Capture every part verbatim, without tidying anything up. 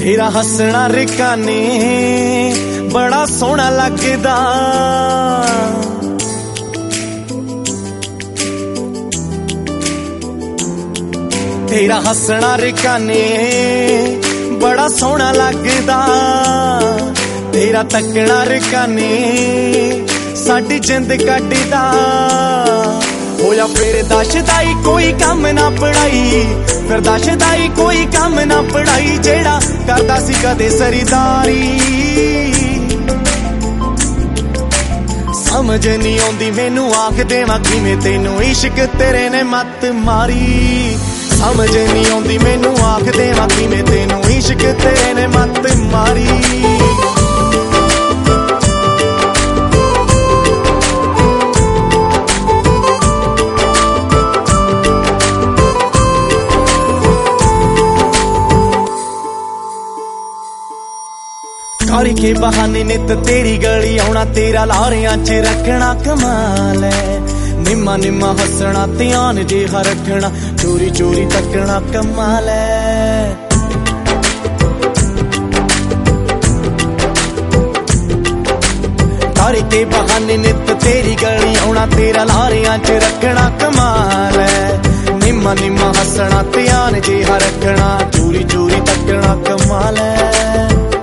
तेरा हसना रिकाने बड़ा सोहना लगदा, तेरा हसना रिकाने बड़ा सोहना लगदा, तेरा तकना रिकाने साडी जिंद कड्डदा। होया फिर दशदाई कोई कम ना पढ़ाई, फिर दशदाई कोई कम ना पढ़ाई, जेड़ा करदा सी कदे सरीदारी। समझ नहीं आउंदी मैनू आख देवां किवें तैनू इश्क तेरे ने मत मारी। समझ नहीं आउंदी मैनू आख देवां किवें तैनू इश्क तेरे ने मत मारी। के बहाने नित तेरी गली आउणा, तेरा लारियां च रखना कमाल है। निम्मा निम्मा हसना ध्यान जिहा रखना, चोरी चोरी तकना कमाल है। तारे के बहाने नित तेरी गली आउणा, तेरा लारियां च रखना कमाल है। निम्मा निम्मा हसना ध्यान जिहा रखना, चोरी चोरी तकना कमाल है।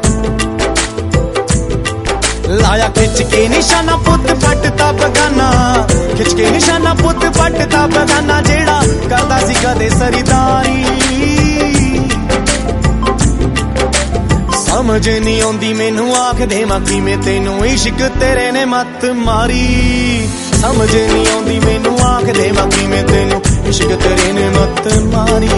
लाया खिच के निशाना पुत पटता बगाना, खिच के निशाना पुत पटता बगाना, जेड़ा करदा सी कदे सरीदारी। समझ नहीं आउंदी मैनू आख देवां किवें तैनू इश्क तेरे ने मत मारी। समझ नहीं आउंदी मैनू आख देवां किवें तैनू इश्क तेरे ने मत मारी।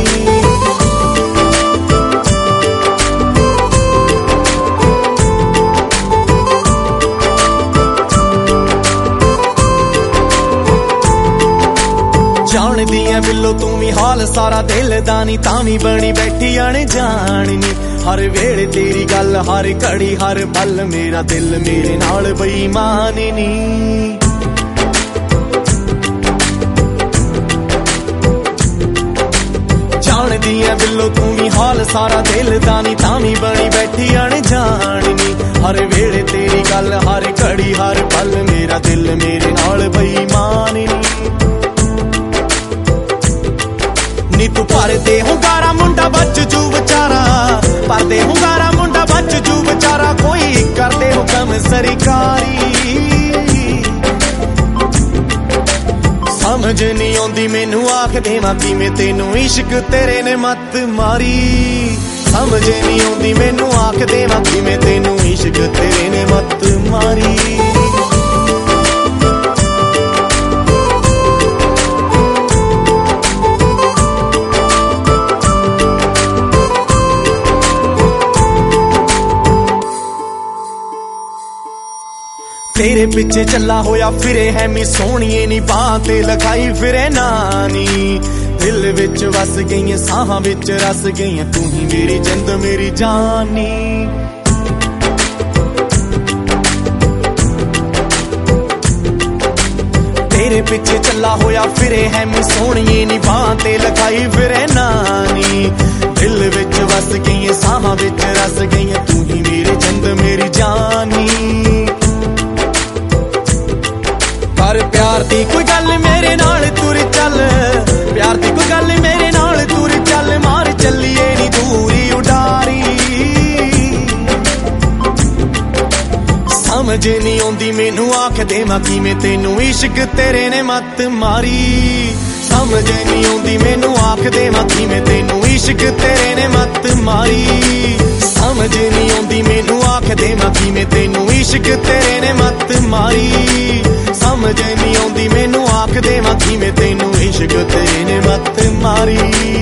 जानदी है बिल्लो तू भी हाल सारा दिल दा नी, तां भी बनी बैठी आने जाननी। हर वेले तेरी गल हर घड़ी हर पल, मेरा दिल मेरे नाल बेईमान नी। जानदी है बिल्लो तू भी हाल सारा दिल दा नी, तां भी बनी बैठी आने जाननी। हर वेले तेरी गल हर घड़ी हर पल, मेरा दिल मेरे नाल बेईमान नी। नी तू पर दे हुंगारा मुंडा बच जू बेचारा, पर दे हुंगारा मुंडा बच जू बेचारा, कोई कर दे हुकम सरकारी। समझ नहीं आउंदी मैनू आख देवां किवें तैनू इश्क तेरे ने मत मारी। समझ नहीं आउंदी मैनू आख देवां किवें तैनू इश्क तेरे ने मत मारी। तेरे पिछे चला होया फिरे है मी सोहणीए नी, बां ते लखाई फिरे नानी। दिल विच वस गई साहां विच रस गई, तू ही मेरी जिंद मेरी जानी। तेरे पिछे चला होया फिरे है मी सोहणीए नी, बां ते लखाई फिरे नानी। दिल विच वस गई साहां विच रस गई, तू ही मेरी जिंद मेरी जानी। पर प्यार दी कोई गल मेरे नाल तुर चल, प्यार दी कोई गल मेरे नाल तुर चल, मार चलिए नी दूरी उडारी। समझ नहीं आउंदी मैनू आख देवां किवें तैनू इश्क तेरे ने मत मारी। समझ नहीं आउंदी मैनू आख देवां किवें तैनू इश्क तेरे ने मत मारी। समझ नहीं आउंदी मैनू आख देवां किवें तैनू इश्क तेरे ने मत मारी। समझ नहीं आउंदी मैनू आख देवां किवें तैनू इश्क तेरे ने मत मारी।